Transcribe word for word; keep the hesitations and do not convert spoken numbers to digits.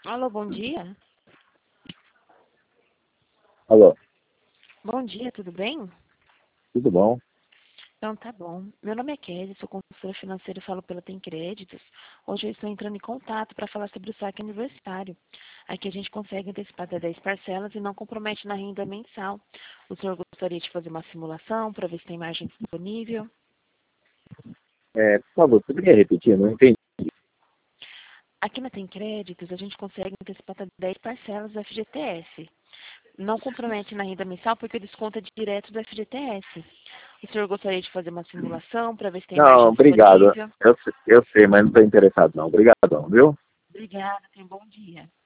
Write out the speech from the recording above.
Alô, bom dia. Alô, Bom dia, tudo bem? tudo bom? Então, tá bom. Meu nome é Kelly, sou consultora financeira e falo pela Tem Créditos. Hoje eu estou entrando em contato para falar sobre o saque aniversário. Aqui a gente consegue antecipar até dez parcelas e não compromete na renda mensal. O senhor gostaria de fazer uma simulação para ver se tem margem disponível? É, por favor, você poderia repetir? Eu não entendi. Aqui na Tem Créditos a gente consegue antecipar até dez parcelas do F G T S. Não compromete na renda mensal porque o desconto é direto do F G T S. O senhor gostaria de fazer uma simulação para ver se tem Não, margem obrigado. disponível? Eu, se- eu sei, mas não estou interessado não. Obrigadão, viu? Obrigada, tenha um bom dia.